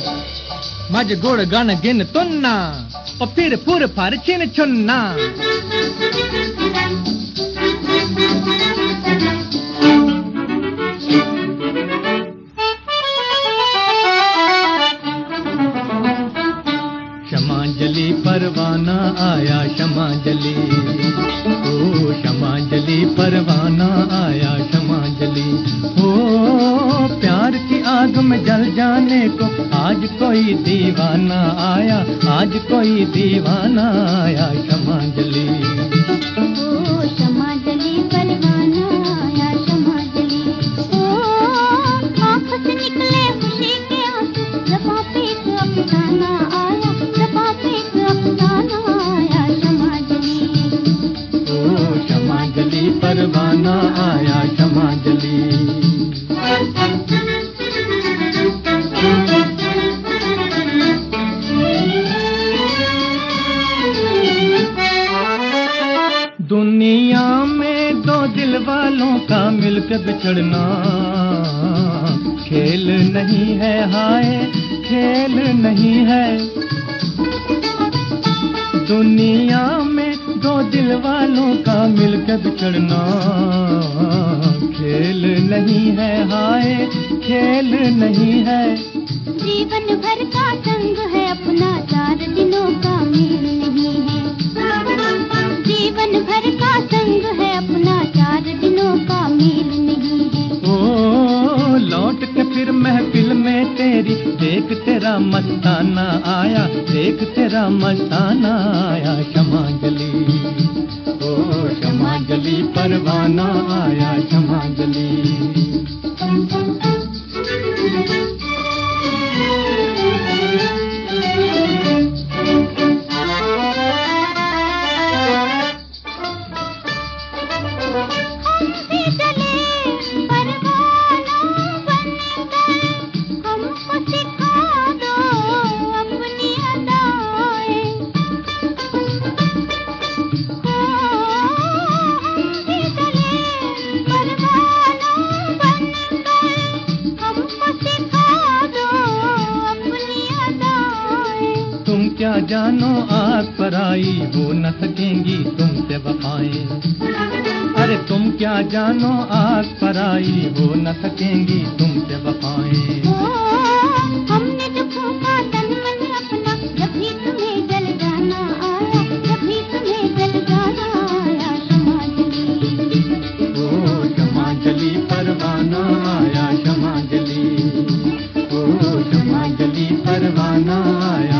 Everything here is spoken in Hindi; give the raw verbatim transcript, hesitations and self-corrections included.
माझे गोड गाणं गिन तुन्ना और फिर फुर फार चिन चुन्ना. क्षमांजलि परवाना आया क्षमांजलि, ओ क्षमांजलि परवाना आया क्षमांजलि. ओ प्यार की आग में जल जाने को आज कोई दीवाना आया, आज कोई दीवाना आया क्षमांजलि. ओ क्षमांजलि परवाना आया क्षमांजलि. ओ आँखों से निकले खुशी के आंसू, ज़बां पे एक अफसाना आया, ज़बां पे एक अफसाना आया क्षमांजलि. ओ क्षमांजलि परवाना आया क्षमांजलि. दुनिया में दो दिल वालों का मिलकर बिछड़ना खेल नहीं है, हाय खेल नहीं है. दुनिया में दो दिल वालों का मिलकर बिछड़ना खेल नहीं है, हाय खेल नहीं है. जीवन भर का संग है अपना, चार दिनों का मेल नहीं है. जीवन भर का संग है अपना, चार दिनों का मेल नहीं है. ओ लौट के फिर महफिल में तेरी, देख तेरा मस्ताना आया, देख तेरा मस्ताना आया क्षमांजलि. ओ क्षमांजलि परवाना आया क्षमांजलि. क्या जानो आग पर आई हो न सकेंगी तुमसे वफाएं. अरे तुम क्या जानो आग पर आई हो न सकेंगी तुमसे वफाएं. हमने जो फूंका तन मन अपना, जब भी तुम्हें जल जाना आया, जब भी तुम्हें जल जाना आया क्षमांजलि. ओ क्षमांजलि परवाना आया क्षमांजलि. ओ क्षमांजलि परवाना आया